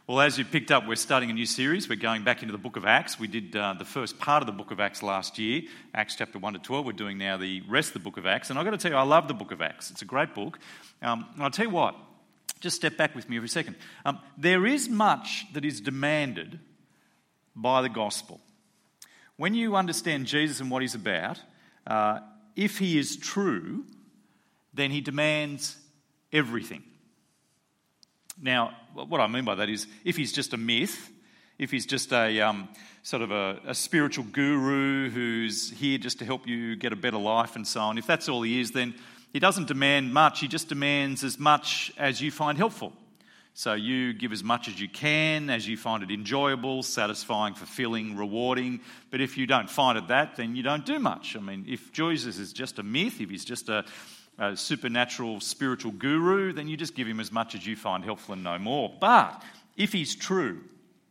Well, as you picked up, we're starting a new series. We're going back into the book of Acts. We did the first part of the book of Acts last year, Acts chapter 1 to 12. We're doing now the rest of the book of Acts. And I've got to tell you, I love the book of Acts. It's a great book. And I'll tell you what, just step back with me for a second. There is much that is demanded by the gospel. When you understand Jesus and what he's about, if he is true, then he demands everything. Now, what I mean by that is, if he's just a myth, if he's just a sort of a spiritual guru who's here just to help you get a better life and so on, if that's all he is, then he doesn't demand much. He just demands as much as you find helpful. So you give as much as you can, as you find it enjoyable, satisfying, fulfilling, rewarding. But if you don't find it that, then you don't do much. I mean, if Jesus is just a myth, if he's just a supernatural spiritual guru, then you just give him as much as you find helpful and no more. But if he's true,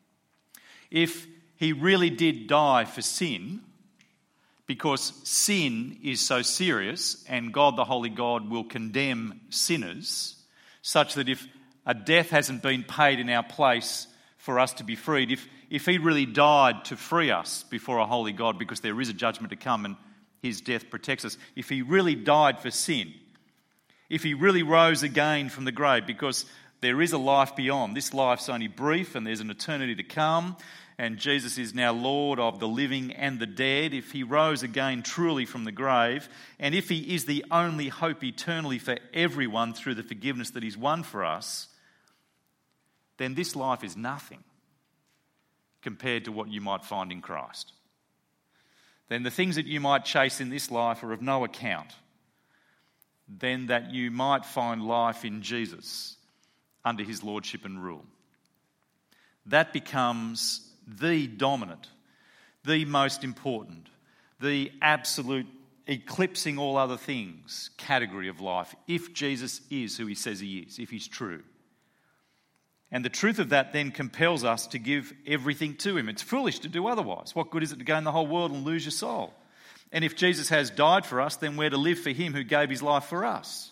if he really did die for sin, because sin is so serious and God, the Holy God, will condemn sinners, such that if a death hasn't been paid in our place for us to be freed, if he really died to free us before a holy God, because there is a judgment to come and his death protects us, if he really died for sin, if he really rose again from the grave, because there is a life beyond, this life's only brief and there's an eternity to come, and Jesus is now Lord of the living and the dead, if he rose again truly from the grave, and if he is the only hope eternally for everyone through the forgiveness that he's won for us, then this life is nothing compared to what you might find in Christ. Then the things that you might chase in this life are of no account. Then that you might find life in Jesus under his lordship and rule. That becomes the dominant, the most important, the absolute eclipsing all other things category of life, if Jesus is who he says he is, if he's true. And the truth of that then compels us to give everything to him. It's foolish to do otherwise. What good is it to gain the whole world and lose your soul? And if Jesus has died for us, then we're to live for him who gave his life for us.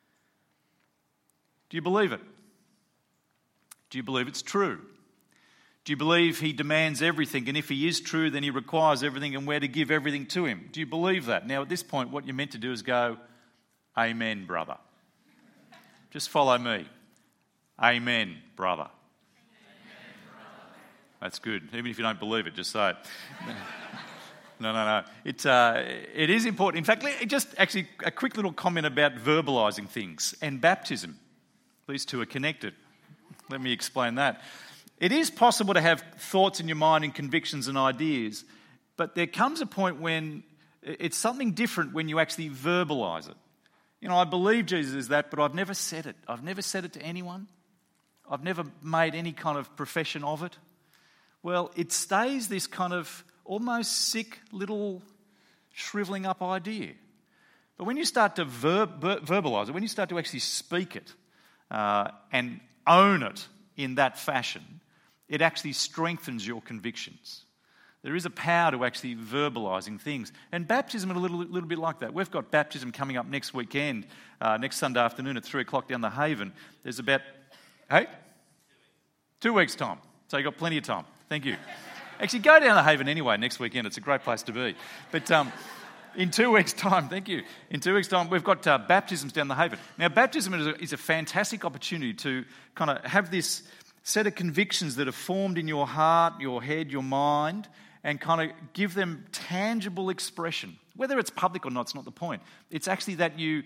Do you believe it? Do you believe it's true? Do you believe he demands everything, and if he is true, then he requires everything, and we're to give everything to him? Do you believe that? Now, at this point, what you're meant to do is go, "Amen, brother." Just follow me. Amen, brother. Amen, brother. That's good. Even if you don't believe it, just say it. No. It is important. In fact, just actually a quick little comment about verbalising things and baptism. These two are connected. Let me explain that. It is possible to have thoughts in your mind and convictions and ideas, but there comes a point when it's something different when you actually verbalise it. You know, I believe Jesus is that, but I've never said it. I've never said it to anyone. I've never made any kind of profession of it. Well, it stays this kind of almost sick little shrivelling up idea. But when you start to verbalise it, when you start to actually speak it and own it in that fashion, it actually strengthens your convictions. There is a power to actually verbalising things. And baptism is a little bit like that. We've got baptism coming up next weekend, next Sunday afternoon at 3 o'clock down the Haven. There's about... Hey? 2 weeks' time. So you've got plenty of time. Thank you. Actually, go down the Haven anyway next weekend. It's a great place to be. But in 2 weeks' time, thank you. In 2 weeks' time, we've got baptisms down the Haven. Now, baptism is a fantastic opportunity to kind of have this set of convictions that are formed in your heart, your head, your mind, and kind of give them tangible expression. Whether it's public or not, it's not the point. It's actually that you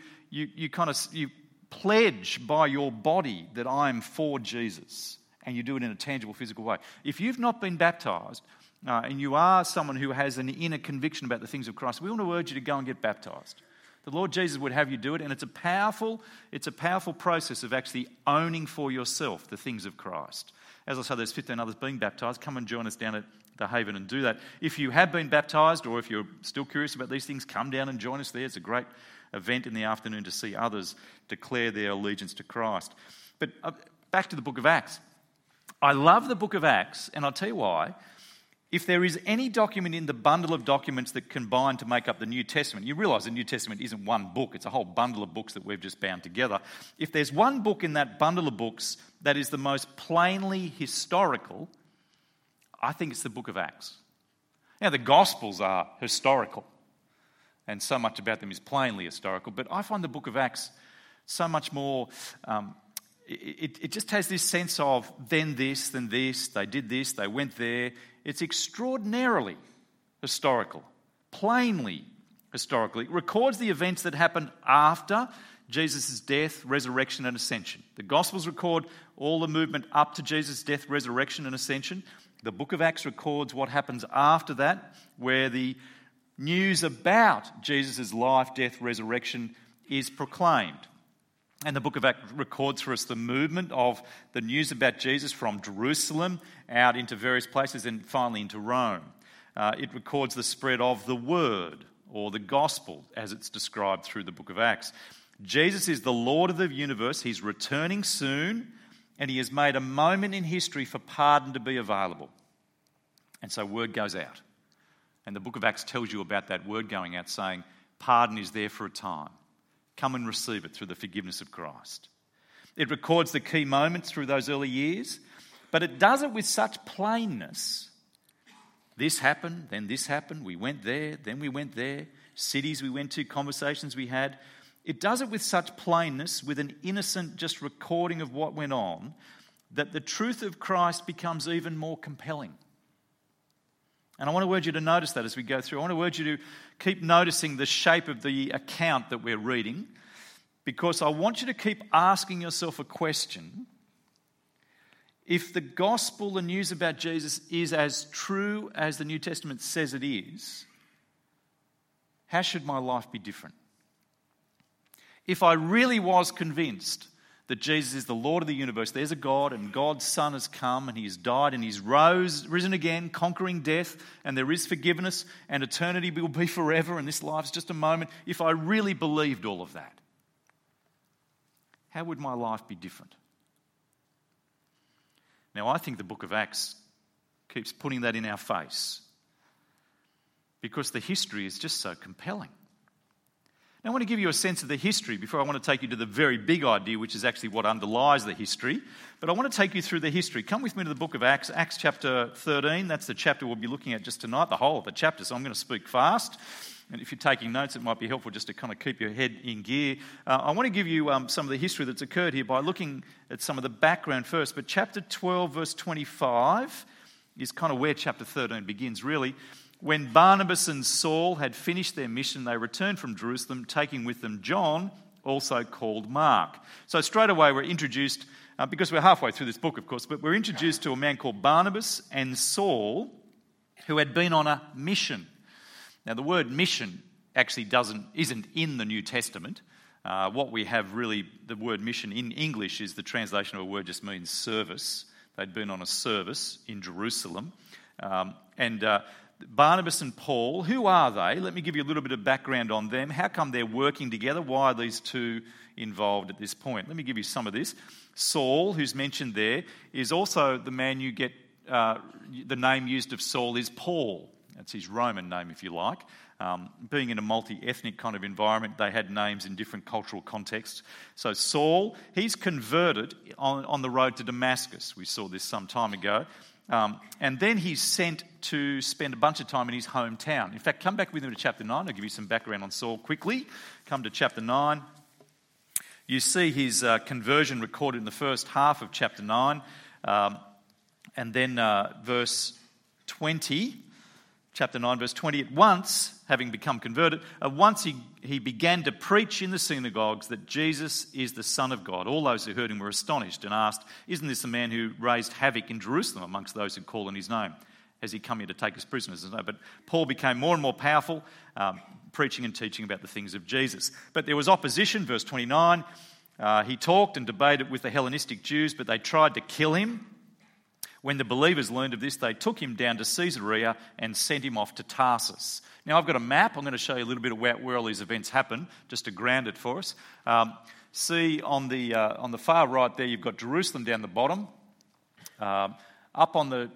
pledge by your body that I'm for Jesus, and you do it in a tangible, physical way. If you've not been baptised, and you are someone who has an inner conviction about the things of Christ, we want to urge you to go and get baptised. The Lord Jesus would have you do it, and it's a powerful process of actually owning for yourself the things of Christ. As I say, there's 15 others being baptised. Come and join us down at the Haven and do that. If you have been baptised, or if you're still curious about these things, come down and join us there. It's a great event in the afternoon to see others declare their allegiance to Christ. But back to the book of Acts. I love the book of Acts, and I'll tell you why. if there is any document in the bundle of documents that combine to make up the New Testament, you realise the New Testament isn't one book, it's a whole bundle of books that we've just bound together. If there's one book in that bundle of books that is the most plainly historical, I think it's the book of Acts. Now, the Gospels are historical, and so much about them is plainly historical, but I find the book of Acts so much more... It just has this sense of then this, they did this, they went there. It's extraordinarily historical, plainly historical. It records the events that happened after Jesus' death, resurrection and ascension. The Gospels record all the movement up to Jesus' death, resurrection and ascension. The book of Acts records what happens after that, where the news about Jesus' life, death, resurrection is proclaimed. And the book of Acts records for us the movement of the news about Jesus from Jerusalem out into various places and finally into Rome. It records the spread of the word or the gospel as it's described through the book of Acts. Jesus is the Lord of the universe. He's returning soon, and he has made a moment in history for pardon to be available. And so word goes out. And the book of Acts tells you about that word going out, saying pardon is there for a time. Come and receive it through the forgiveness of Christ. It records the key moments through those early years, but it does it with such plainness. This happened, then this happened, we went there, then we went there, cities we went to, conversations we had. It does it with such plainness, with an innocent just recording of what went on, that the truth of Christ becomes even more compelling. And I want to urge you to notice that as we go through. I want to urge you to keep noticing the shape of the account that we're reading, because I want you to keep asking yourself a question. If the gospel, the news about Jesus, is as true as the New Testament says it is, how should my life be different? If I really was convinced that Jesus is the Lord of the universe, there's a God, and God's Son has come, and he has died, and he's risen again, conquering death, and there is forgiveness, and eternity will be forever, and this life's just a moment. If I really believed all of that, how would my life be different? Now, I think the book of Acts keeps putting that in our face, because the history is just so compelling. Now, I want to give you a sense of the history before I want to take you to the very big idea, which is actually what underlies the history. But I want to take you through the history. Come with me to the book of Acts, Acts chapter 13. That's the chapter we'll be looking at just tonight, the whole of the chapter. So I'm going to speak fast. And if you're taking notes, it might be helpful just to kind of keep your head in gear. I want to give you some of the history that's occurred here by looking at some of the background first. But chapter 12, verse 25 is kind of where chapter 13 begins, really. When Barnabas and Saul had finished their mission, they returned from Jerusalem, taking with them John, also called Mark. So straight away we're introduced, because we're halfway through this book, of course, but we're introduced to a man called Barnabas and Saul, who had been on a mission. Now, the word mission actually isn't in the New Testament. What we have really, the word mission in English is the translation of a word just means service. They'd been on a service in Jerusalem. Barnabas and Paul, who are they? Let me give you a little bit of background on them. How come they're working together? Why are these two involved at this point? Let me give you some of this. Saul, who's mentioned there, is also the man you get, the name used of Saul is Paul. That's his Roman name, if you like. Being in a multi-ethnic kind of environment, they had names in different cultural contexts. So Saul, he's converted on the road to Damascus. We saw this some time ago. And then he's sent to spend a bunch of time in his hometown. In fact, come back with me to chapter 9. I'll give you some background on Saul quickly. Come to chapter 9. You see his conversion recorded in the first half of chapter 9. And then verse 20, chapter 9, verse 20, at once, having become converted, he began to preach in the synagogues that Jesus is the Son of God. All those who heard him were astonished and asked, "Isn't this the man who raised havoc in Jerusalem amongst those who call on his name? Has he come here to take us prisoners?" No, but Paul became more and more powerful, preaching and teaching about the things of Jesus. But there was opposition, verse 29. He talked and debated with the Hellenistic Jews, but they tried to kill him. When the believers learned of this, they took him down to Caesarea and sent him off to Tarsus. Now, I've got a map. I'm going to show you a little bit of where all these events happen, just to ground it for us. See on the far right there, you've got Jerusalem down the bottom. Up on the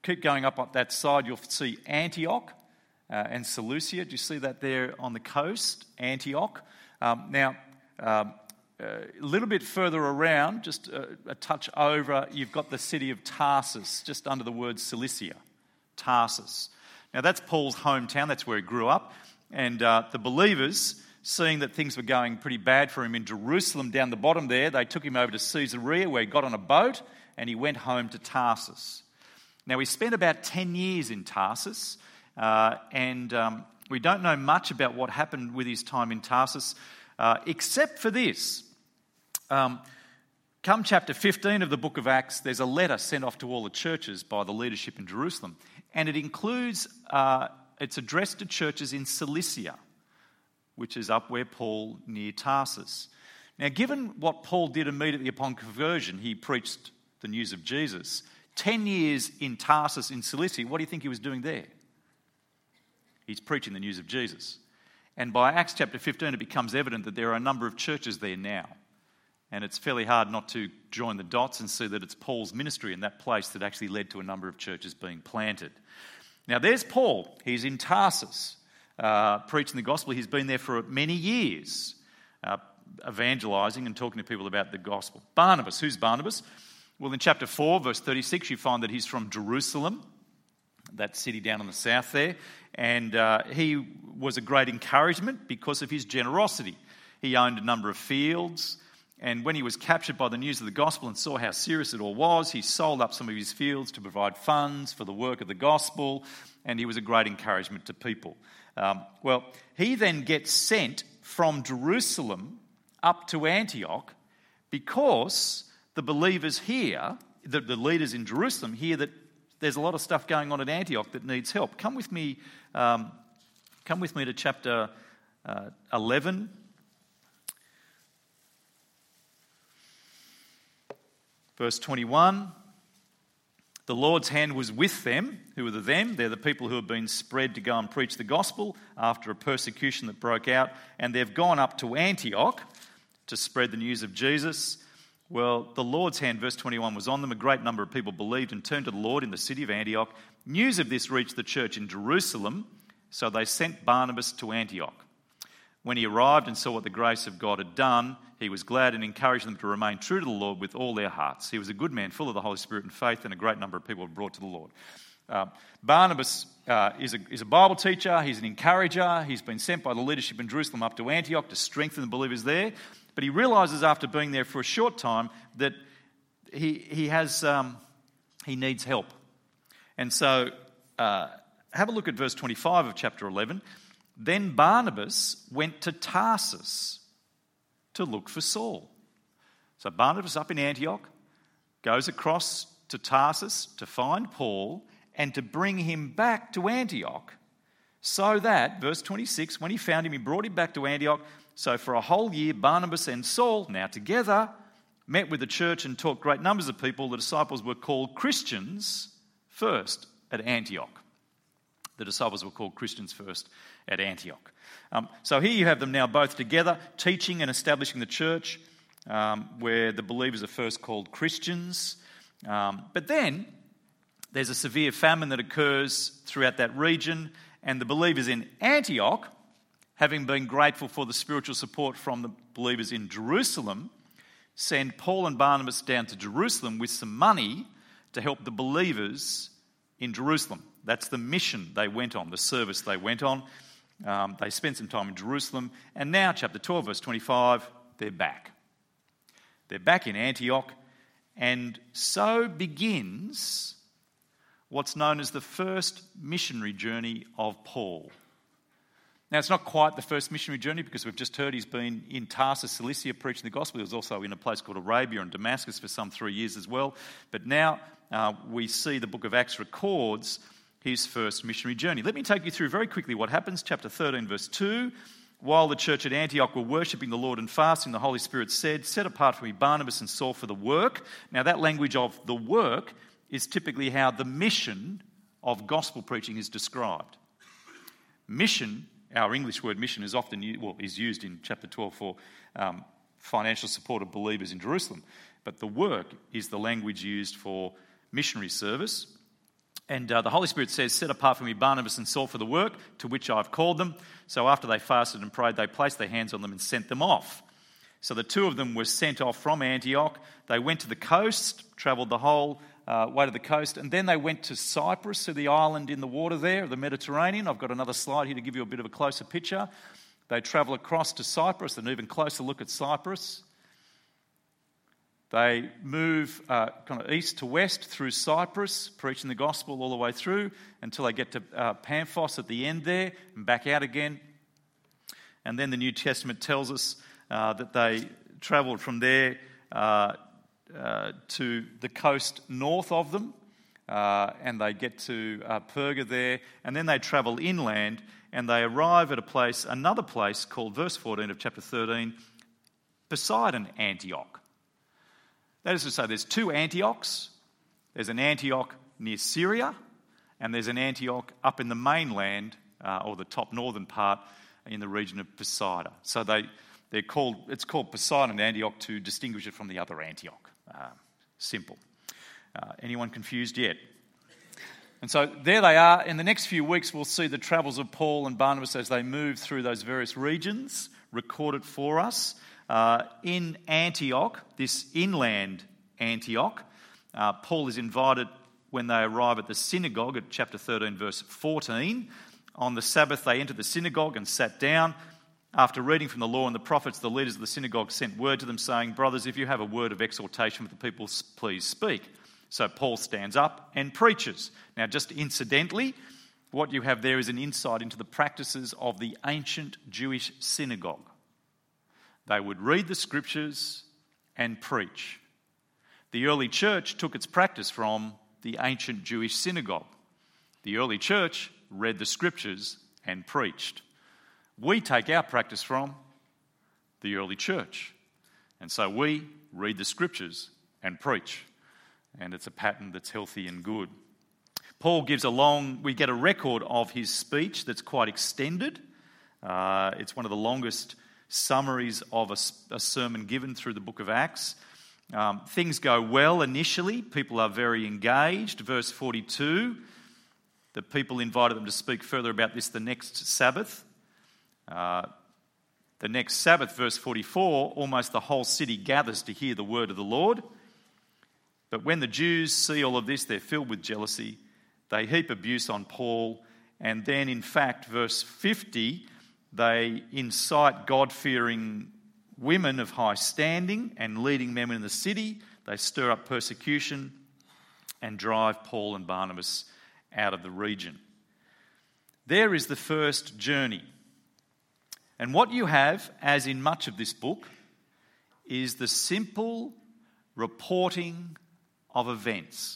keep going up that side, you'll see Antioch and Seleucia. Do you see that there on the coast? Antioch. Now, a little bit further around, just a touch over, you've got the city of Tarsus, just under the word Cilicia. Tarsus. Now, that's Paul's hometown. That's where he grew up. And the believers, seeing that things were going pretty bad for him in Jerusalem down the bottom there, they took him over to Caesarea, where he got on a boat and he went home to Tarsus. Now, he spent about 10 years in Tarsus, and we don't know much about what happened with his time in Tarsus, except for this. Come chapter 15 of the book of Acts, there's a letter sent off to all the churches by the leadership in Jerusalem, and it includes, it's addressed to churches in Cilicia, which is up where Paul near Tarsus. Now, given what Paul did immediately upon conversion, he preached the news of Jesus. 10 years in Tarsus in Cilicia, what do you think he was doing there? He's preaching the news of Jesus. And by Acts chapter 15, it becomes evident that there are a number of churches there now. And it's fairly hard not to join the dots and see that it's Paul's ministry in that place that actually led to a number of churches being planted. Now, there's Paul. He's in Tarsus, preaching the gospel. He's been there for many years, evangelizing and talking to people about the gospel. Barnabas. Who's Barnabas? Well, in chapter 4, verse 36, you find that he's from Jerusalem, that city down in the south there. And he was a great encouragement because of his generosity. He owned a number of fields. And when he was captured by the news of the gospel and saw how serious it all was, he sold up some of his fields to provide funds for the work of the gospel, and he was a great encouragement to people. Well, he then gets sent from Jerusalem up to Antioch because the believers here, the leaders in Jerusalem, hear that there's a lot of stuff going on at Antioch that needs help. Come with me to chapter 11. Verse 21, the Lord's hand was with them. Who are the them? They're the people who have been spread to go and preach the gospel after a persecution that broke out, and they've gone up to Antioch to spread the news of Jesus. Well, the Lord's hand, verse 21, was on them. A great number of people believed and turned to the Lord in the city of Antioch. News of this reached the church in Jerusalem, so they sent Barnabas to Antioch. When he arrived and saw what the grace of God had done, he was glad and encouraged them to remain true to the Lord with all their hearts. He was a good man, full of the Holy Spirit and faith, and a great number of people were brought to the Lord. Barnabas is a Bible teacher. He's an encourager. He's been sent by the leadership in Jerusalem up to Antioch to strengthen the believers there. But he realises after being there for a short time that he needs help. And so have a look at verse 25 of chapter 11. Then Barnabas went to Tarsus to look for Saul. So Barnabas up in Antioch goes across to Tarsus to find Paul and to bring him back to Antioch, so that, verse 26, when he found him, he brought him back to Antioch. So for a whole year, Barnabas and Saul, now together, met with the church and taught great numbers of people. The disciples were called Christians first at Antioch. The disciples were called Christians first at Antioch. So here you have them now both together, teaching and establishing the church, where the believers are first called Christians. But then there's a severe famine that occurs throughout that region, and the believers in Antioch, having been grateful for the spiritual support from the believers in Jerusalem, send Paul and Barnabas down to Jerusalem with some money to help the believers in Jerusalem. That's the mission they went on, the service they went on. They spent some time in Jerusalem, and now, chapter 12, verse 25, they're back. They're back in Antioch, and so begins what's known as the first missionary journey of Paul. Now, it's not quite the first missionary journey because we've just heard he's been in Tarsus, Cilicia, preaching the gospel. He was also in a place called Arabia and Damascus for some 3 years as well. But now we see the book of Acts records his first missionary journey. Let me take you through very quickly what happens. Chapter 13, verse 2. While the church at Antioch were worshipping the Lord and fasting, the Holy Spirit said, "Set apart for me Barnabas and Saul for the work." Now, that language of the work is typically how the mission of gospel preaching is described. Mission, our English word mission, is often is used in chapter 12 for financial support of believers in Jerusalem. But the work is the language used for missionary service. And the Holy Spirit says, set apart for me Barnabas and Saul for the work to which I've called them. So after they fasted and prayed, they placed their hands on them and sent them off. So the two of them were sent off from Antioch. They went to the coast, travelled the whole way to the coast, and then they went to Cyprus, to the island in the water there, the Mediterranean. I've got another slide here to give you a bit of a closer picture. They travel across to Cyprus, an even closer look at Cyprus. They move kind of east to west through Cyprus, preaching the gospel all the way through until they get to Pamphos at the end there and back out again. And then the New Testament tells us that they travelled from there to the coast north of them, and they get to Perga there, and then they travel inland and they arrive at another place called, verse 14 of chapter 13, Poseidon Antioch. That is to say, there's two Antiochs. There's an Antioch near Syria, and there's an Antioch up in the mainland, or the top northern part, in the region of Poseida. So it's called Poseidon Antioch to distinguish it from the other Antioch. Simple. Anyone confused yet? And so there they are. In the next few weeks, we'll see the travels of Paul and Barnabas as they move through those various regions, recorded for us. In Antioch, this inland Antioch, Paul is invited when they arrive at the synagogue at chapter 13, verse 14. On the Sabbath, they entered the synagogue and sat down. After reading from the law and the prophets, the leaders of the synagogue sent word to them saying, "Brothers, if you have a word of exhortation for the people, please speak." So Paul stands up and preaches. Now, just incidentally, what you have there is an insight into the practices of the ancient Jewish synagogue. They would read the scriptures and preach. The early church took its practice from the ancient Jewish synagogue. The early church read the scriptures and preached. We take our practice from the early church. And so we read the scriptures and preach. And it's a pattern that's healthy and good. Paul we get a record of his speech that's quite extended. It's one of the longest summaries of a sermon given through the book of Acts. Things go well initially. People are very engaged. Verse 42, the people invited them to speak further about this the next Sabbath. The next Sabbath, verse 44, almost the whole city gathers to hear the word of the Lord. But when the Jews see all of this, they're filled with jealousy. They heap abuse on Paul. And then, in fact, verse 50, they incite God-fearing women of high standing and leading men in the city. They stir up persecution and drive Paul and Barnabas out of the region. There is the first journey. And what you have, as in much of this book, is the simple reporting of events.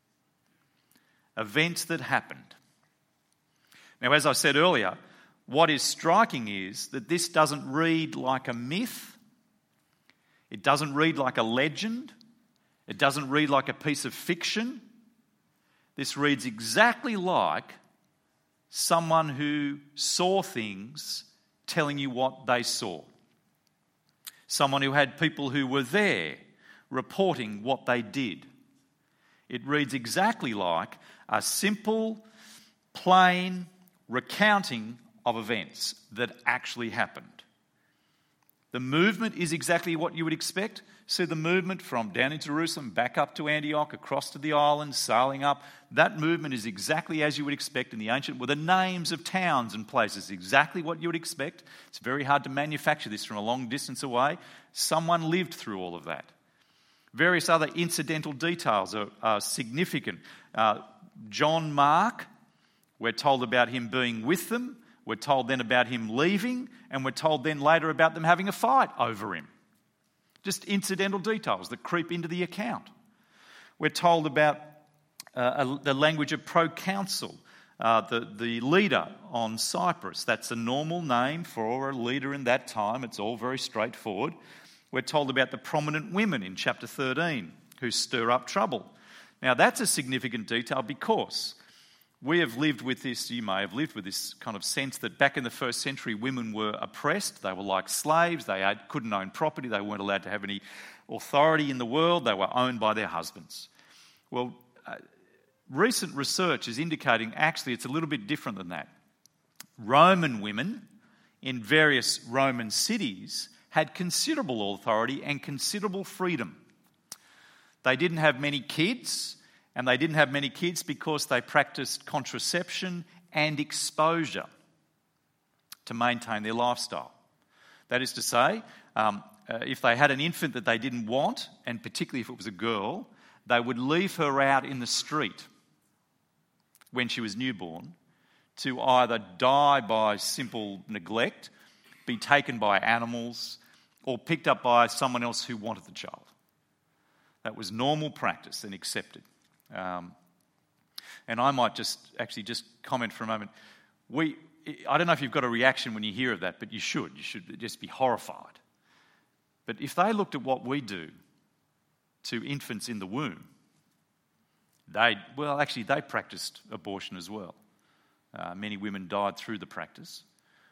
Events that happened. Now, as I said earlier, what is striking is that this doesn't read like a myth. It doesn't read like a legend. It doesn't read like a piece of fiction. This reads exactly like someone who saw things telling you what they saw. Someone who had people who were there reporting what they did. It reads exactly like a simple, plain recounting of events that actually happened. The movement is exactly what you would expect. See the movement from down in Jerusalem, back up to Antioch, across to the island, sailing up. That movement is exactly as you would expect in the ancient, with the names of towns and places, exactly what you would expect. It's very hard to manufacture this from a long distance away. Someone lived through all of that. Various other incidental details are significant. John Mark, we're told about him being with them. We're told then about him leaving, and we're told then later about them having a fight over him. Just incidental details that creep into the account. We're told about the language of proconsul, the leader on Cyprus. That's a normal name for a leader in that time. It's all very straightforward. We're told about the prominent women in chapter 13 who stir up trouble. Now, that's a significant detail because we have lived with this, you may have lived with this kind of sense that back in the first century, women were oppressed. They were like slaves. They couldn't own property. They weren't allowed to have any authority in the world. They were owned by their husbands. Well, recent research is indicating actually it's a little bit different than that. Roman women in various Roman cities had considerable authority and considerable freedom. They didn't have many kids, and they didn't have many kids because they practiced contraception and exposure to maintain their lifestyle. That is to say, if they had an infant that they didn't want, and particularly if it was a girl, they would leave her out in the street when she was newborn to either die by simple neglect, be taken by animals, or picked up by someone else who wanted the child. That was normal practice and accepted. And I might just comment for a moment. I don't know if you've got a reaction when you hear of that, but you should. You should just be horrified. But if they looked at what we do to infants in the womb, they practiced abortion as well. Many women died through the practice.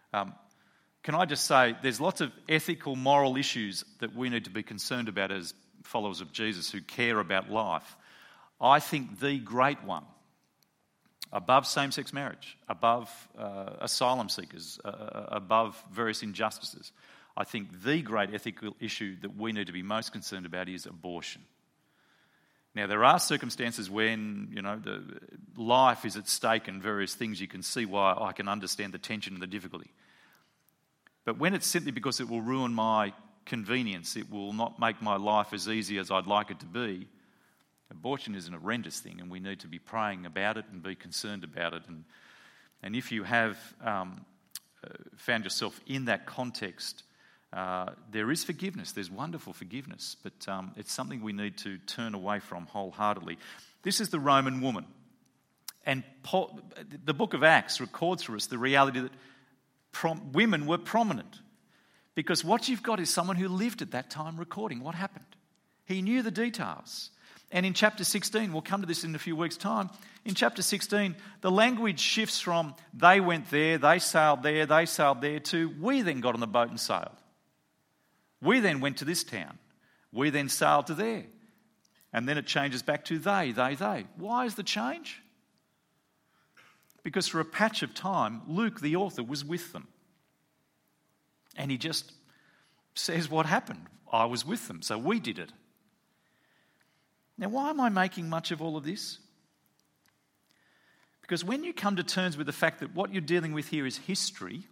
Can I just say, there's lots of ethical, moral issues that we need to be concerned about as followers of Jesus who care about life. I think the great one, above same-sex marriage, above asylum seekers, above various injustices, I think the great ethical issue that we need to be most concerned about is abortion. Now, there are circumstances when, the life is at stake and various things. You can see why I can understand the tension and the difficulty. But when it's simply because it will ruin my convenience, it will not make my life as easy as I'd like it to be, abortion is an horrendous thing, and we need to be praying about it and be concerned about it. And if you have found yourself in that context, there is forgiveness. There's wonderful forgiveness, but it's something we need to turn away from wholeheartedly. This is the Roman woman. And the book of Acts records for us the reality that women were prominent, because what you've got is someone who lived at that time recording what happened. He knew the details. And in chapter 16, we'll come to this in a few weeks' time, in chapter 16, the language shifts from they went there, they sailed there, to we then got on the boat and sailed. We then went to this town. We then sailed to there. And then it changes back to they. Why is the change? Because for a patch of time, Luke, the author, was with them. And he just says what happened. I was with them, so we did it. Now, why am I making much of all of this? Because when you come to terms with the fact that what you're dealing with here is history,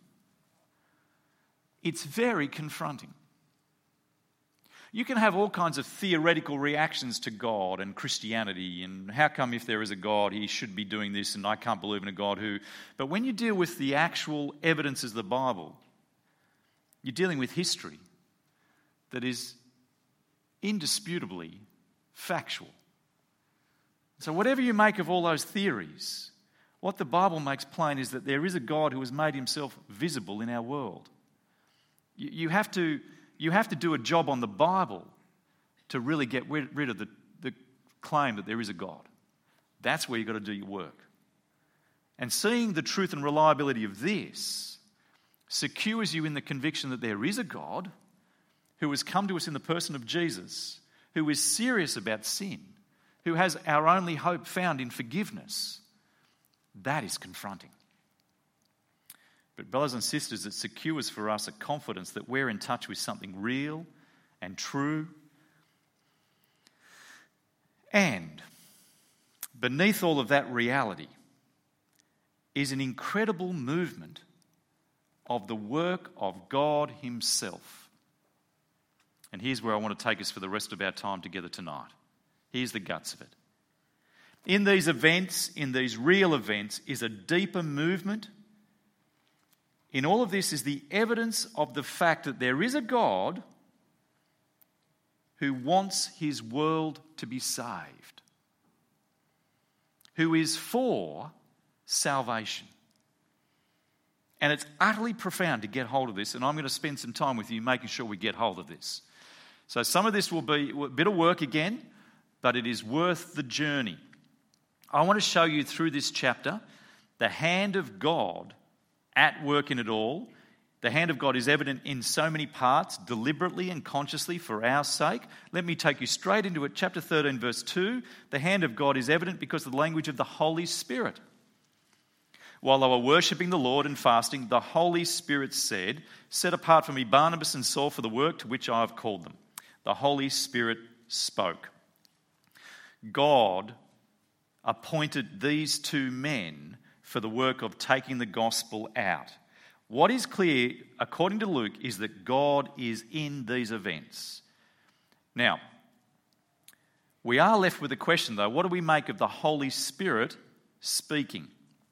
it's very confronting. You can have all kinds of theoretical reactions to God and Christianity, and how come if there is a God, he should be doing this, and I can't believe in a God who... But when you deal with the actual evidences of the Bible, you're dealing with history that is indisputably factual. So whatever you make of all those theories, what the Bible makes plain is that there is a God who has made himself visible in our world. You have to do a job on the Bible to really get rid of the claim that there is a God. That's where you've got to do your work. And seeing the truth and reliability of this secures you in the conviction that there is a God who has come to us in the person of Jesus, who is serious about sin, who has our only hope found in forgiveness. That is confronting. But brothers and sisters, it secures for us a confidence that we're in touch with something real and true. And beneath all of that reality is an incredible movement of the work of God himself. And here's where I want to take us for the rest of our time together tonight. Here's the guts of it. In these events, in these real events, is a deeper movement. In all of this is the evidence of the fact that there is a God who wants his world to be saved, who is for salvation. And it's utterly profound to get hold of this, and I'm going to spend some time with you making sure we get hold of this. So some of this will be a bit of work again, but it is worth the journey. I want to show you through this chapter the hand of God at work in it all, The hand of God is evident in so many parts, deliberately and consciously for our sake. Let me take you straight into it. Chapter 13, verse 2. The hand of God is evident because of the language of the Holy Spirit. While they were worshipping the Lord and fasting, the Holy Spirit said, "Set apart for me Barnabas and Saul for the work to which I have called them." The Holy Spirit spoke. God appointed these two men for the work of taking the gospel out. What is clear, according to Luke, is that God is in these events. Now, we are left with a question, though. What do we make of the Holy Spirit speaking?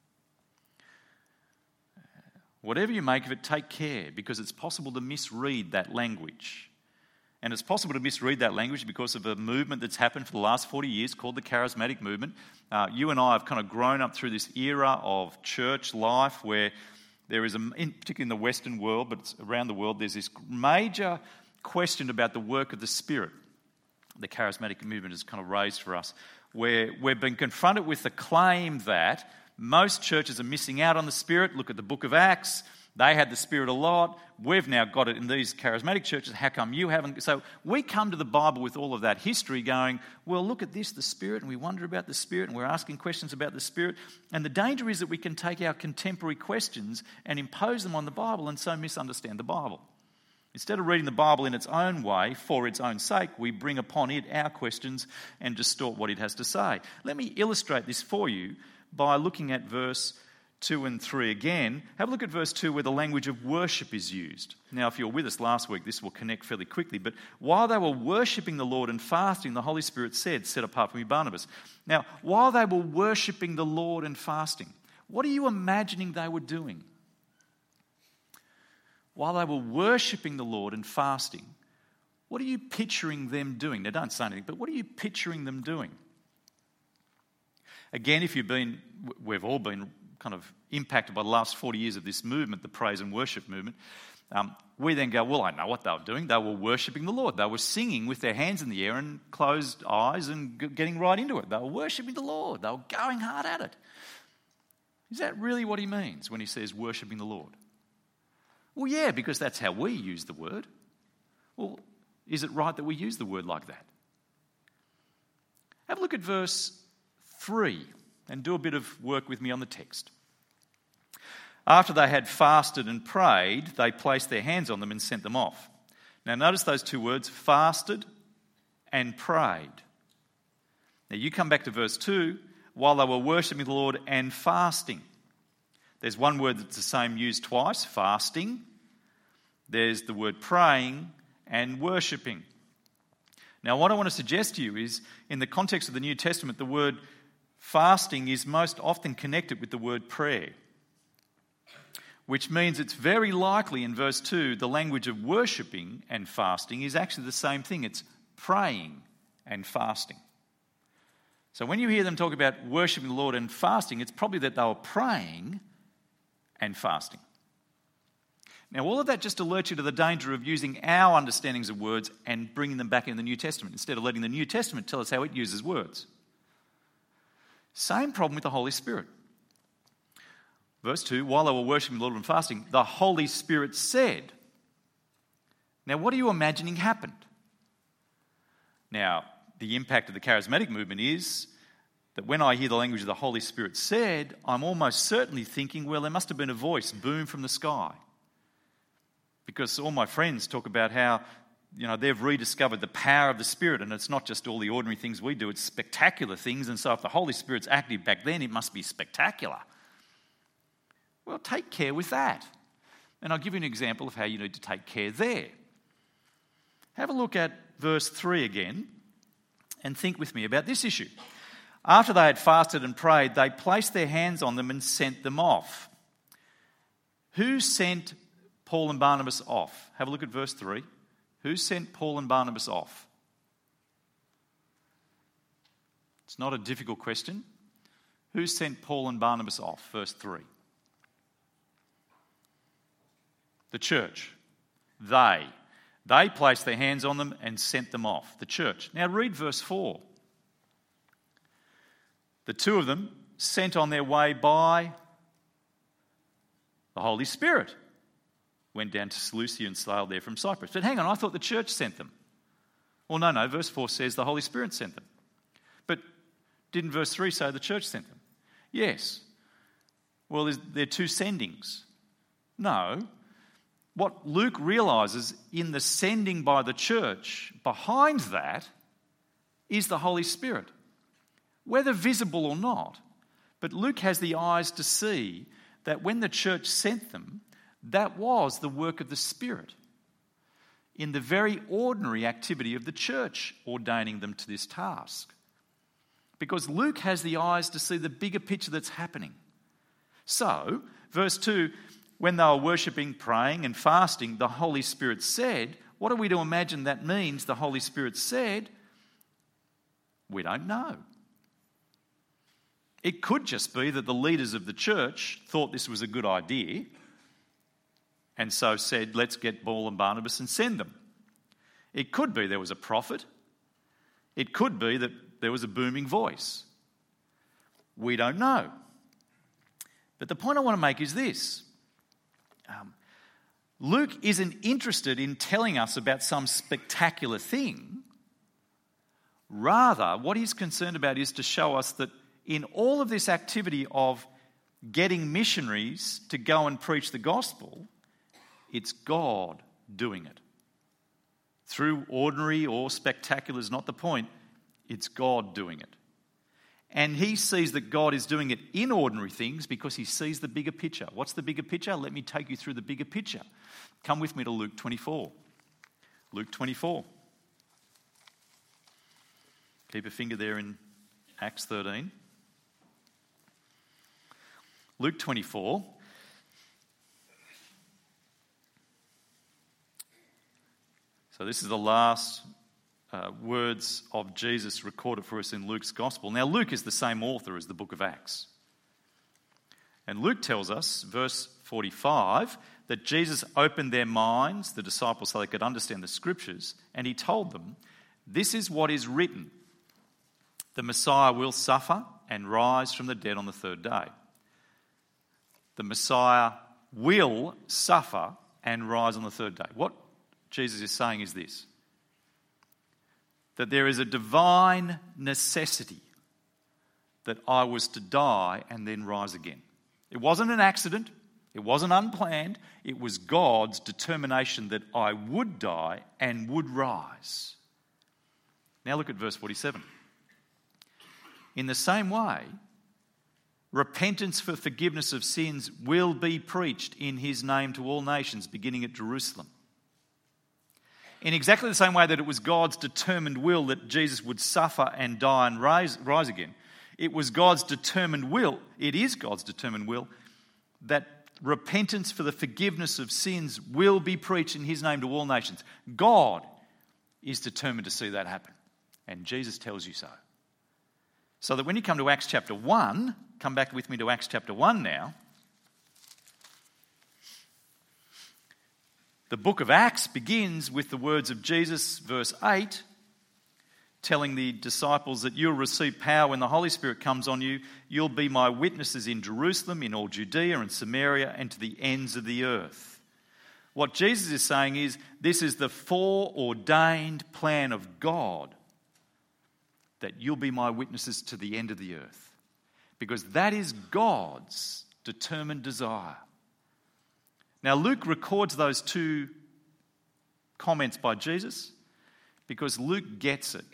Whatever you make of it, take care, because it's possible to misread that language. And it's possible to misread that language because of a movement that's happened for the last 40 years called the Charismatic Movement. You and I have kind of grown up through this era of church life where there is, particularly in the Western world, but it's around the world, there's this major question about the work of the Spirit. The Charismatic Movement has kind of raised for us, where we've been confronted with the claim that most churches are missing out on the Spirit. Look at the book of Acts. They had the Spirit a lot. We've now got it in these charismatic churches. How come you haven't? So we come to the Bible with all of that history going, well, look at this, the Spirit, and we wonder about the Spirit, and we're asking questions about the Spirit. And the danger is that we can take our contemporary questions and impose them on the Bible and so misunderstand the Bible. Instead of reading the Bible in its own way, for its own sake, we bring upon it our questions and distort what it has to say. Let me illustrate this for you by looking at verse 2 and 3 again. Have a look at verse 2 where the language of worship is used. Now, if you were with us last week, this will connect fairly quickly. But while they were worshipping the Lord and fasting, the Holy Spirit said, "Set apart for me Barnabas." Now, while they were worshipping the Lord and fasting, what are you imagining they were doing? While they were worshipping the Lord and fasting, what are you picturing them doing? Now, don't say anything, but what are you picturing them doing? Again, we've all been kind of impacted by the last 40 years of this movement, the praise and worship movement. We then go, well, I know what they were doing. They were worshipping the Lord. They were singing with their hands in the air and closed eyes and getting right into it. They were worshipping the Lord. They were going hard at it. Is that really what he means when he says worshipping the Lord? Well, yeah, because that's how we use the word. Well, is it right that we use the word like that? Have a look at verse 3 and do a bit of work with me on the text. After they had fasted and prayed, they placed their hands on them and sent them off. Now notice those two words, fasted and prayed. Now you come back to verse 2, while they were worshipping the Lord and fasting. There's one word that's the same used twice, fasting. There's the word praying and worshipping. Now what I want to suggest to you is, in the context of the New Testament, the word fasting is most often connected with the word prayer, which means it's very likely in verse 2 the language of worshipping and fasting is actually the same thing. It's praying and fasting. So when you hear them talk about worshipping the Lord and fasting, it's probably that they were praying and fasting. Now all of that just alerts you to the danger of using our understandings of words and bringing them back in the New Testament instead of letting the New Testament tell us how it uses words. Same problem with the Holy Spirit. Verse 2, while they were worshipping the Lord and fasting, the Holy Spirit said. Now, what are you imagining happened? Now, the impact of the charismatic movement is that when I hear the language of the Holy Spirit said, I'm almost certainly thinking, well, there must have been a voice boom from the sky. Because all my friends talk about how they've rediscovered the power of the Spirit, and it's not just all the ordinary things we do, it's spectacular things. And so if the Holy Spirit's active back then, it must be spectacular. Well, take care with that. And I'll give you an example of how you need to take care there. Have a look at verse 3 again and think with me about this issue. After they had fasted and prayed, they placed their hands on them and sent them off. Who sent Paul and Barnabas off? Have a look at verse 3. Who sent Paul and Barnabas off? It's not a difficult question. Who sent Paul and Barnabas off? Verse 3. The church. They placed their hands on them and sent them off. The church. Now read verse 4. The two of them sent on their way by the Holy Spirit. went down to Seleucia and sailed there from Cyprus. But hang on, I thought the church sent them. Well, no, verse 4 says the Holy Spirit sent them. But didn't verse 3 say the church sent them? Yes. Well, there are two sendings. No. What Luke realises in the sending by the church, behind that is the Holy Spirit. Whether visible or not. But Luke has the eyes to see that when the church sent them, that was the work of the Spirit in the very ordinary activity of the church ordaining them to this task. Because Luke has the eyes to see the bigger picture that's happening. So, verse 2, when they were worshipping, praying and fasting, the Holy Spirit said, what are we to imagine that means? The Holy Spirit said, we don't know. It could just be that the leaders of the church thought this was a good idea and so said, let's get Paul and Barnabas and send them. It could be there was a prophet. It could be that there was a booming voice. We don't know. But the point I want to make is this. Luke isn't interested in telling us about some spectacular thing. Rather, what he's concerned about is to show us that in all of this activity of getting missionaries to go and preach the gospel, it's God doing it. Through ordinary or spectacular is not the point. It's God doing it. And he sees that God is doing it in ordinary things because he sees the bigger picture. What's the bigger picture? Let me take you through the bigger picture. Come with me to Luke 24. Luke 24. Keep a finger there in Acts 13. Luke 24. So this is the last words of Jesus recorded for us in Luke's Gospel. Now, Luke is the same author as the book of Acts. And Luke tells us, verse 45, that Jesus opened their minds, the disciples, so they could understand the Scriptures, and he told them, this is what is written. The Messiah will suffer and rise from the dead on the third day. The Messiah will suffer and rise on the third day. What Jesus is saying is this, that there is a divine necessity that I was to die and then rise again. It wasn't an accident. It wasn't unplanned. It was God's determination that I would die and would rise. Now look at verse 47. In the same way, repentance for forgiveness of sins will be preached in his name to all nations, beginning at Jerusalem. In exactly the same way that it was God's determined will that Jesus would suffer and die and rise again, it was God's determined will, it is God's determined will, that repentance for the forgiveness of sins will be preached in his name to all nations. God is determined to see that happen. And Jesus tells you so. So that when you come to Acts chapter 1, come back with me to Acts chapter 1 now. The book of Acts begins with the words of Jesus, verse 8, telling the disciples that you'll receive power when the Holy Spirit comes on you. You'll be my witnesses in Jerusalem, in all Judea and Samaria, and to the ends of the earth. What Jesus is saying is, this is the foreordained plan of God, that you'll be my witnesses to the end of the earth. Because that is God's determined desire. Now, Luke records those two comments by Jesus because Luke gets it.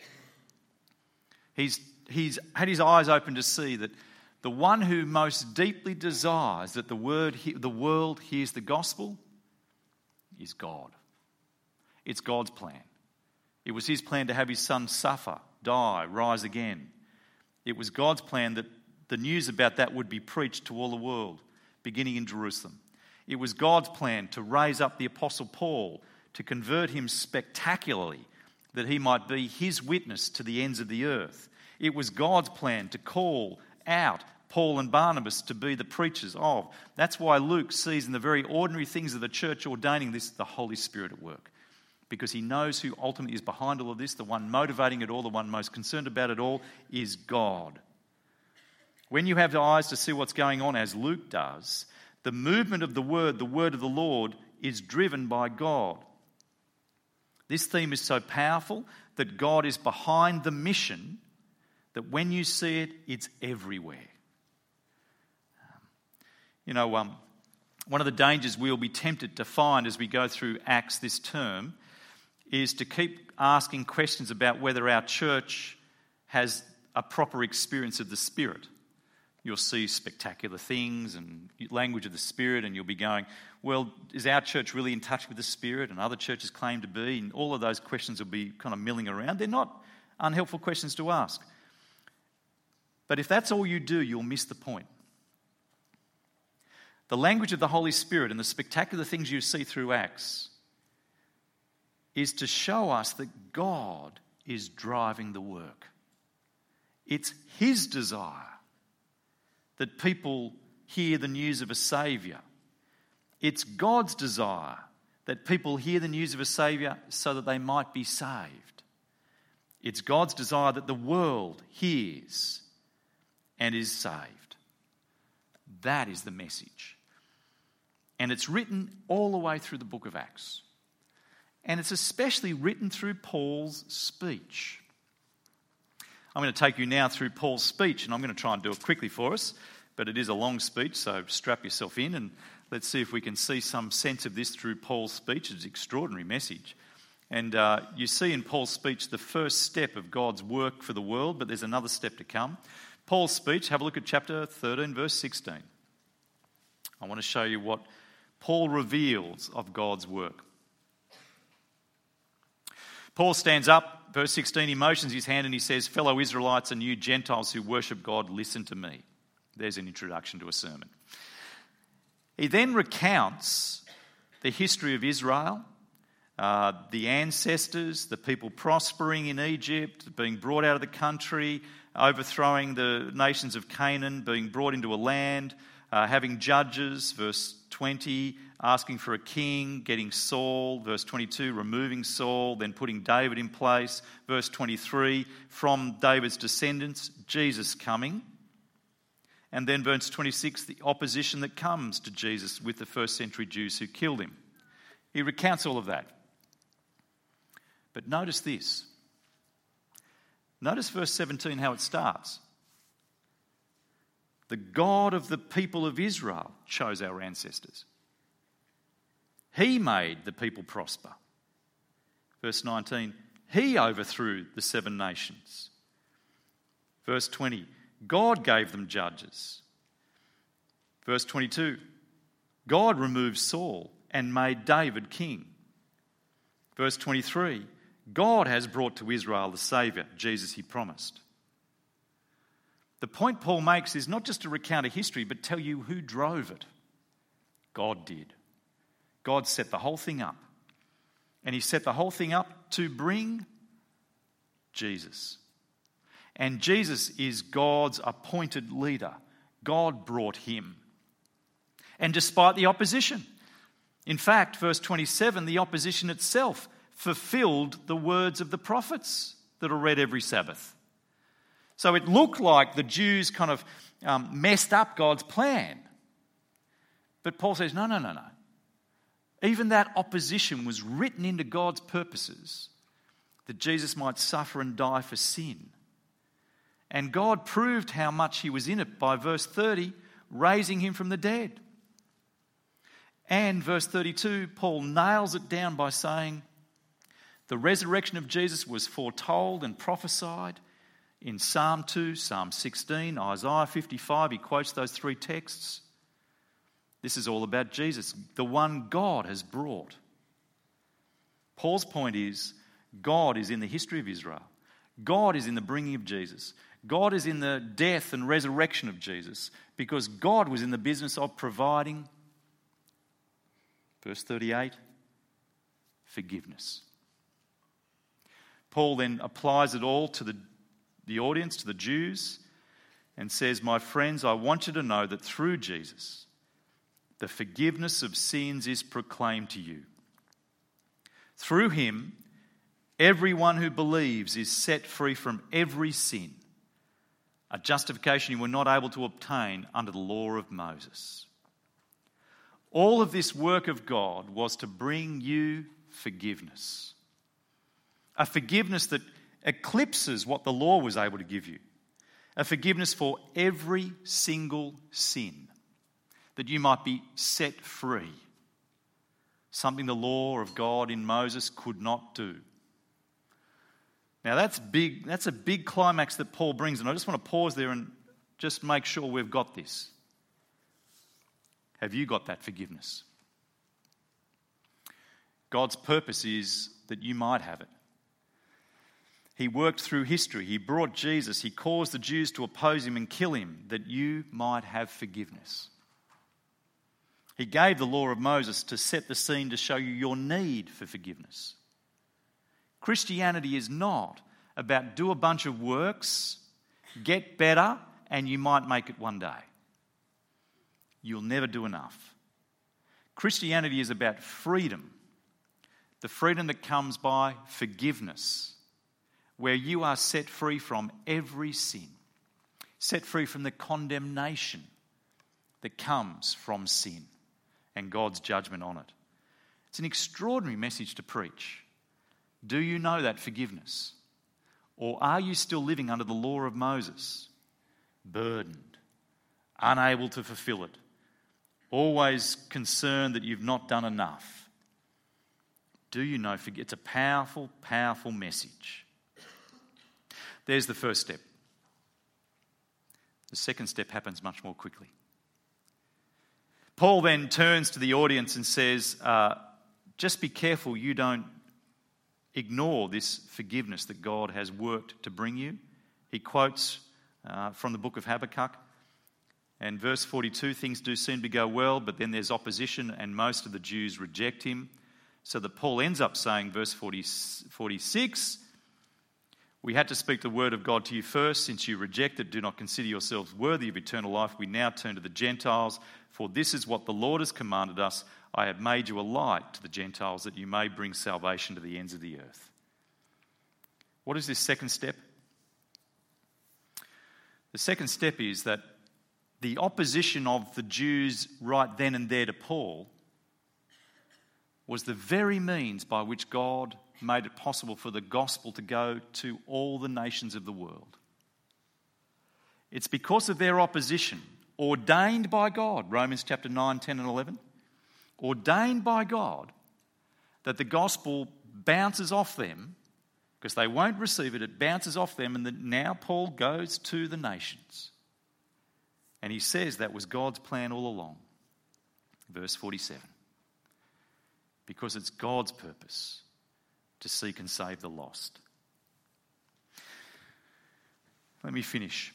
He's had his eyes open to see that the one who most deeply desires that the world hears the gospel is God. It's God's plan. It was his plan to have his son suffer, die, rise again. It was God's plan that the news about that would be preached to all the world, beginning in Jerusalem. It was God's plan to raise up the Apostle Paul, to convert him spectacularly, that he might be his witness to the ends of the earth. It was God's plan to call out Paul and Barnabas to be the preachers of. That's why Luke sees in the very ordinary things of the church ordaining this, the Holy Spirit at work. Because he knows who ultimately is behind all of this, the one motivating it all, the one most concerned about it all, is God. When you have the eyes to see what's going on, as Luke does, the movement of the word of the Lord, is driven by God. This theme is so powerful that God is behind the mission that when you see it, it's everywhere. One of the dangers we'll be tempted to find as we go through Acts this term is to keep asking questions about whether our church has a proper experience of the Spirit. You'll see spectacular things and language of the Spirit, and you'll be going, well, is our church really in touch with the Spirit? And other churches claim to be, and all of those questions will be kind of milling around. They're not unhelpful questions to ask. But if that's all you do, you'll miss the point. The language of the Holy Spirit and the spectacular things you see through Acts is to show us that God is driving the work. It's His desire that people hear the news of a Saviour. It's God's desire that people hear the news of a Saviour so that they might be saved. It's God's desire that the world hears and is saved. That is the message. And it's written all the way through the book of Acts. And it's especially written through Paul's speech. I'm going to take you now through Paul's speech, and I'm going to try and do it quickly for us, but it is a long speech, so strap yourself in and let's see if we can see some sense of this through Paul's speech. It's an extraordinary message. And you see in Paul's speech the first step of God's work for the world, but there's another step to come. Paul's speech, have a look at chapter 13, verse 16. I want to show you what Paul reveals of God's work. Paul stands up, verse 16, he motions his hand and he says, "Fellow Israelites and you Gentiles who worship God, listen to me." There's an introduction to a sermon. He then recounts the history of Israel, the ancestors, the people prospering in Egypt, being brought out of the country, overthrowing the nations of Canaan, being brought into a land, having judges, verse 20, asking for a king, getting Saul, verse 22, removing Saul, then putting David in place, verse 23, from David's descendants, Jesus coming, and then verse 26, the opposition that comes to Jesus with the first century Jews who killed him. He recounts all of that. But notice this. Notice verse 17, how it starts. The God of the people of Israel chose our ancestors. He made the people prosper. Verse 19, He overthrew the 7 nations. Verse 20, God gave them judges. Verse 22, God removed Saul and made David king. Verse 23, God has brought to Israel the Saviour, Jesus He promised. The point Paul makes is not just to recount a history, but tell you who drove it. God did. God set the whole thing up. And He set the whole thing up to bring Jesus. And Jesus is God's appointed leader. God brought Him. And despite the opposition, in fact, verse 27, the opposition itself fulfilled the words of the prophets that are read every Sabbath. So it looked like the Jews kind of messed up God's plan. But Paul says, no. Even that opposition was written into God's purposes that Jesus might suffer and die for sin. And God proved how much He was in it by verse 30, raising Him from the dead. And verse 32, Paul nails it down by saying, the resurrection of Jesus was foretold and prophesied in Psalm 2, Psalm 16, Isaiah 55. He quotes those 3 texts. This is all about Jesus, the one God has brought. Paul's point is, God is in the history of Israel. God is in the bringing of Jesus. God is in the death and resurrection of Jesus because God was in the business of providing, verse 38, forgiveness. Paul then applies it all to the audience, to the Jews, and says, my friends, I want you to know that through Jesus, the forgiveness of sins is proclaimed to you. Through Him, everyone who believes is set free from every sin, a justification you were not able to obtain under the law of Moses. All of this work of God was to bring you forgiveness. A forgiveness that eclipses what the law was able to give you. A forgiveness for every single sin, that you might be set free. Something the law of God in Moses could not do. Now that's big. That's a big climax that Paul brings, and I just want to pause there and just make sure we've got this. Have you got that forgiveness? God's purpose is that you might have it. He worked through history. He brought Jesus. He caused the Jews to oppose him and kill him that you might have forgiveness. He gave the law of Moses to set the scene to show you your need for forgiveness. Christianity is not about do a bunch of works, get better, and you might make it one day. You'll never do enough. Christianity is about freedom. The freedom that comes by forgiveness, where you are set free from every sin, set free from the condemnation that comes from sin and God's judgment on it. It's an extraordinary message to preach. Do you know that forgiveness? Or are you still living under the law of Moses, burdened, unable to fulfill it, always concerned that you've not done enough? Do you know? It's a powerful, powerful message. There's the first step. The second step happens much more quickly. Paul then turns to the audience and says, just be careful you don't ignore this forgiveness that God has worked to bring you. He quotes from the book of Habakkuk. And verse 42, things do seem to go well, but then there's opposition and most of the Jews reject him. So that Paul ends up saying, verse 46, we had to speak the word of God to you first. Since you rejected, do not consider yourselves worthy of eternal life. We now turn to the Gentiles. For this is what the Lord has commanded us. I have made you a light to the Gentiles that you may bring salvation to the ends of the earth. What is this second step? The second step is that the opposition of the Jews right then and there to Paul was the very means by which God made it possible for the gospel to go to all the nations of the world. It's because of their opposition, ordained by God, Romans chapter 9, 10 and 11, ordained by God, that the gospel bounces off them, because they won't receive it, it bounces off them, and that now Paul goes to the nations. And he says that was God's plan all along. Verse 47. Because it's God's purpose to seek and save the lost. Let me finish.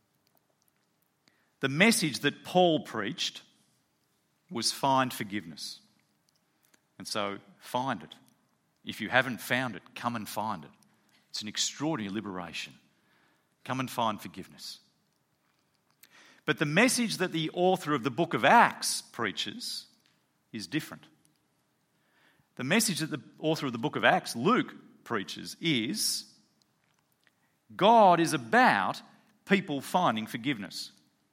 The message that Paul preached was find forgiveness. And so find it. If you haven't found it, come and find it. It's an extraordinary liberation. Come and find forgiveness. But the message that the author of the book of Acts preaches is different. The message that the author of the book of Acts, Luke, preaches is God is about people finding forgiveness.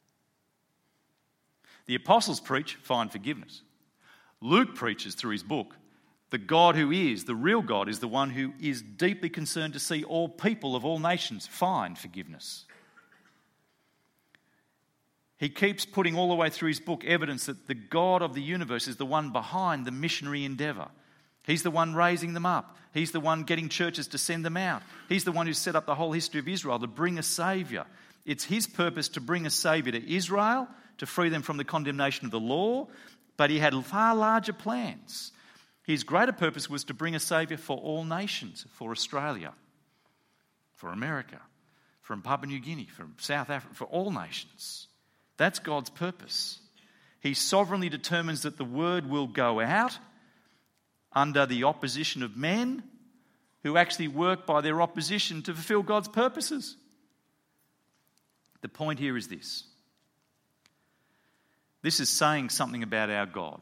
The apostles preach, find forgiveness. Luke preaches through his book, the God who is, the real God, is the one who is deeply concerned to see all people of all nations find forgiveness. He keeps putting all the way through his book evidence that the God of the universe is the one behind the missionary endeavour. He's the one raising them up. He's the one getting churches to send them out. He's the one who set up the whole history of Israel to bring a saviour. It's his purpose to bring a saviour to Israel, to free them from the condemnation of the law, but he had far larger plans. His greater purpose was to bring a saviour for all nations, for Australia, for America, from Papua New Guinea, from South Africa, for all nations. That's God's purpose. He sovereignly determines that the word will go out under the opposition of men who actually work by their opposition to fulfill God's purposes. The point here is this. This is saying something about our God.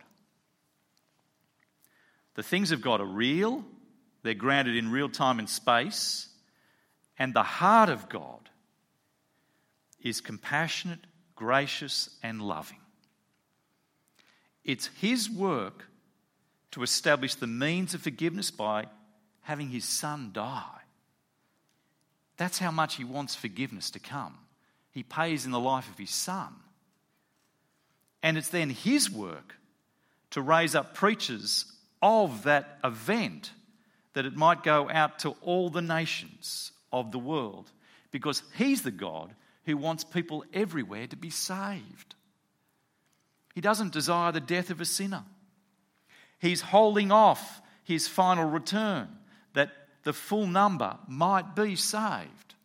The things of God are real, they're grounded in real time and space, and the heart of God is compassionate, gracious, and loving. It's his work to establish the means of forgiveness by having his son die. That's how much he wants forgiveness to come. He pays in the life of his son. And it's then his work to raise up preachers of that event, that it might go out to all the nations of the world, because he's the God who wants people everywhere to be saved. He doesn't desire the death of a sinner. He's holding off his final return, that the full number might be saved.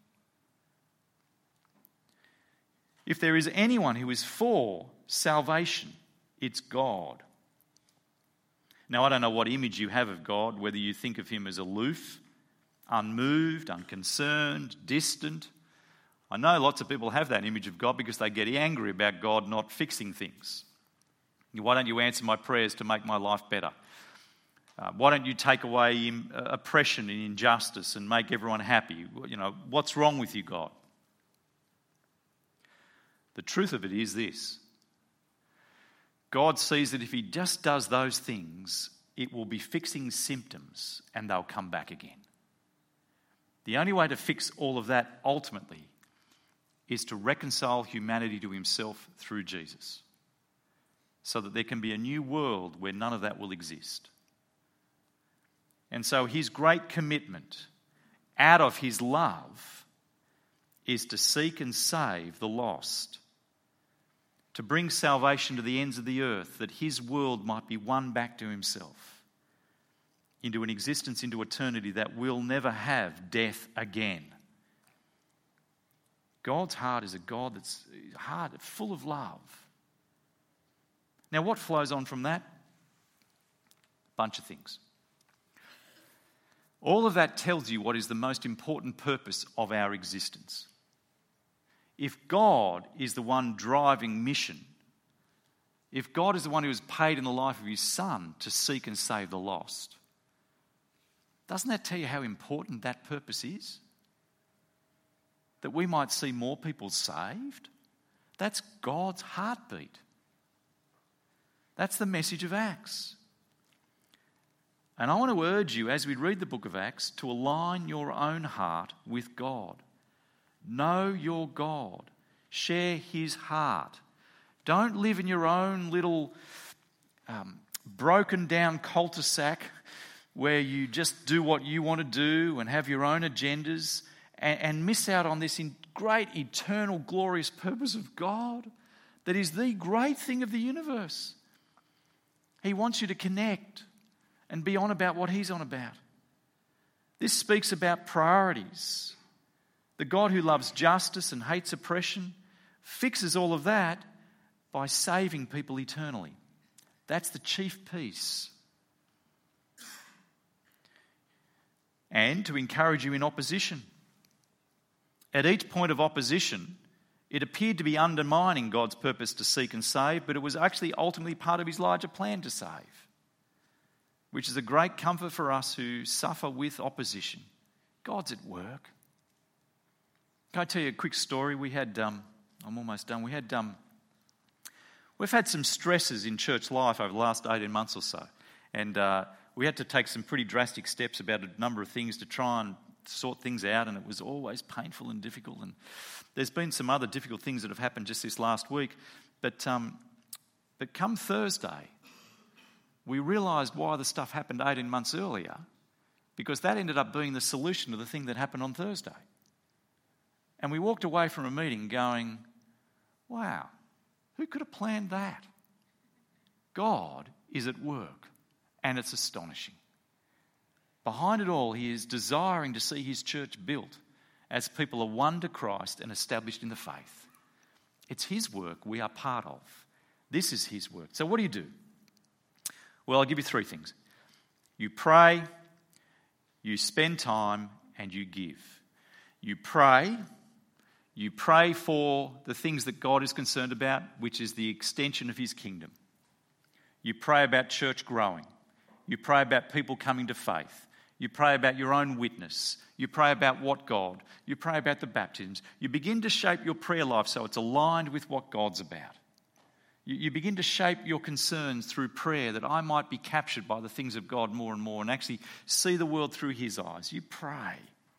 If there is anyone who is for salvation, it's God. Now, I don't know what image you have of God, whether you think of him as aloof, unmoved, unconcerned, distant. I know lots of people have that image of God because they get angry about God not fixing things. Why don't you answer my prayers to make my life better? Why don't you take away oppression and injustice and make everyone happy? You know, what's wrong with you, God? The truth of it is this. God sees that if he just does those things, it will be fixing symptoms and they'll come back again. The only way to fix all of that ultimately is to reconcile humanity to himself through Jesus, so that there can be a new world where none of that will exist. And so his great commitment out of his love is to seek and save the lost, to bring salvation to the ends of the earth, that his world might be won back to himself, into an existence, into eternity that will never have death again. God's heart is a God that's full of love. Now, what flows on from that? A bunch of things. All of that tells you what is the most important purpose of our existence. If God is the one driving mission, if God is the one who has paid in the life of his son to seek and save the lost, doesn't that tell you how important that purpose is? That we might see more people saved? That's God's heartbeat. That's the message of Acts. And I want to urge you, as we read the book of Acts, to align your own heart with God. Know your God. Share his heart. Don't live in your own little broken down cul-de-sac where you just do what you want to do and have your own agendas and miss out on this great, eternal, glorious purpose of God that is the great thing of the universe. He wants you to connect and be on about what he's on about. This speaks about priorities. The God who loves justice and hates oppression fixes all of that by saving people eternally. That's the chief piece. And to encourage you in opposition. At each point of opposition, it appeared to be undermining God's purpose to seek and save, but it was actually ultimately part of his larger plan to save, which is a great comfort for us who suffer with opposition. God's at work. Can I tell you a quick story? We had, I'm almost done, we've had some stresses in church life over the last 18 months or so, and we had to take some pretty drastic steps about a number of things to try and sort things out, and it was always painful and difficult. And there's been some other difficult things that have happened just this last week. But come Thursday, we realised why the stuff happened 18 months earlier, because that ended up being the solution to the thing that happened on Thursday. And we walked away from a meeting going, wow, who could have planned that? God is at work, and it's astonishing. Behind it all, he is desiring to see his church built as people are won to Christ and established in the faith. It's his work we are part of. This is his work. So what do you do? Well, I'll give you three things. You pray, you spend time, and you give. You pray for the things that God is concerned about, which is the extension of his kingdom. You pray about church growing. You pray about people coming to faith. You pray about your own witness. You pray about what God. You pray about the baptisms. You begin to shape your prayer life so it's aligned with what God's about. You begin to shape your concerns through prayer, that I might be captured by the things of God more and more and actually see the world through his eyes. You pray.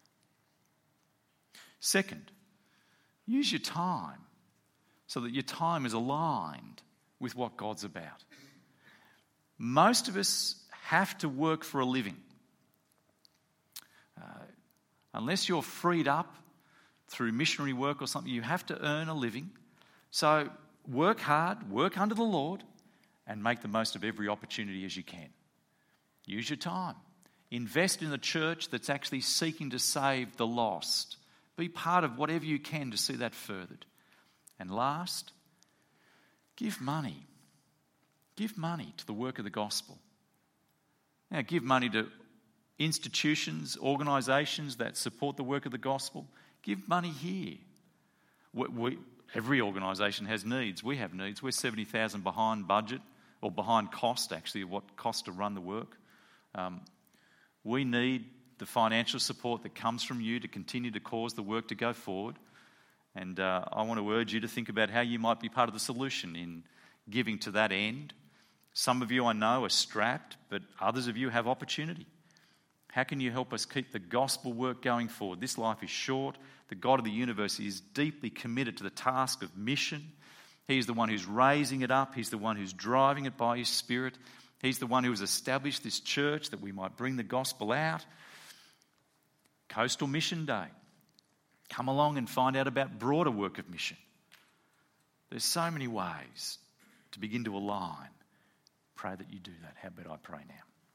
Second, use your time so that your time is aligned with what God's about. Most of us have to work for a living. Unless you're freed up through missionary work or something, you have to earn a living. So work hard, work under the Lord, and make the most of every opportunity as you can. Use your time. Invest in a church that's actually seeking to save the lost. Be part of whatever you can to see that furthered. And last, give money. Give money to the work of the gospel. Now, give money to institutions, organisations that support the work of the gospel. Give money here. Every organisation has needs. We have needs. We're 70,000 behind budget, or behind cost, actually, of what costs to run the work. We need the financial support that comes from you to continue to cause the work to go forward. And I want to urge you to think about how you might be part of the solution in giving to that end. Some of you I know are strapped, but others of you have opportunity. How can you help us keep the gospel work going forward? This life is short. The God of the universe is deeply committed to the task of mission. He's the one who's raising it up. He's the one who's driving it by his Spirit. He's the one who has established this church that we might bring the gospel out. Coastal Mission Day. Come along and find out about broader work of mission. There's so many ways to begin to align. Pray that you do that. How about I pray now?